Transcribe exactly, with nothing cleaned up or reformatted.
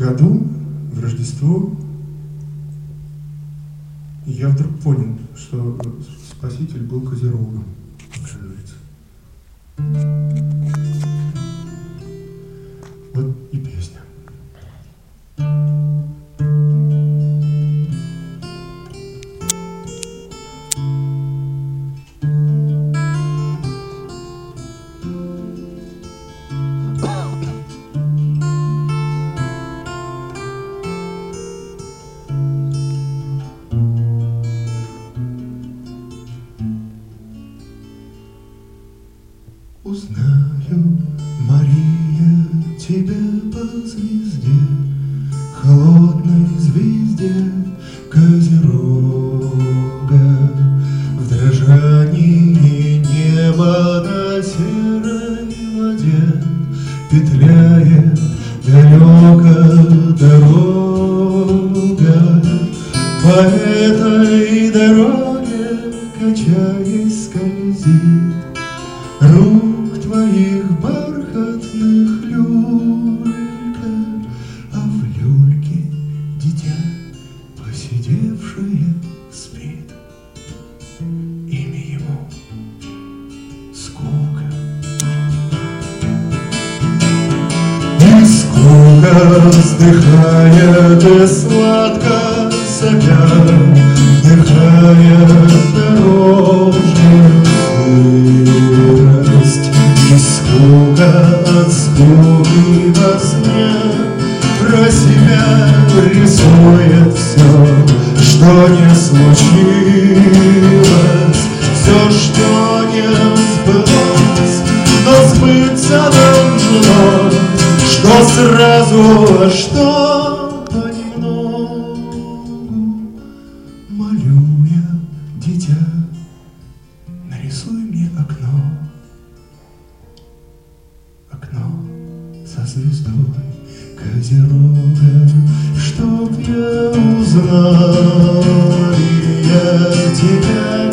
году, в Рождество, я вдруг понял, что Спаситель был Козерогом, оказывается. Вот и песня. Узнаю, Мария, тебя по звезде, холодной звезде Козерога. В дрожании неба на серой воде петляет далеко дорога. По этой дороге, качаясь, скользит рук твоих бархатных люлька, а в люльке дитя посидевшее спит. Имя ему скука. И скука, вздыхая, ты сладко сопя, вдыхая дорожную сырость. И скука от скуки во сне про себя рисует все, что не случилось, все, что не сбылось, но сбыться должно, что сразу, а что понемногу. Молю я, дитя, нарисуй мне окно, окно со звездой Козерога, чтоб я узнал я тебя.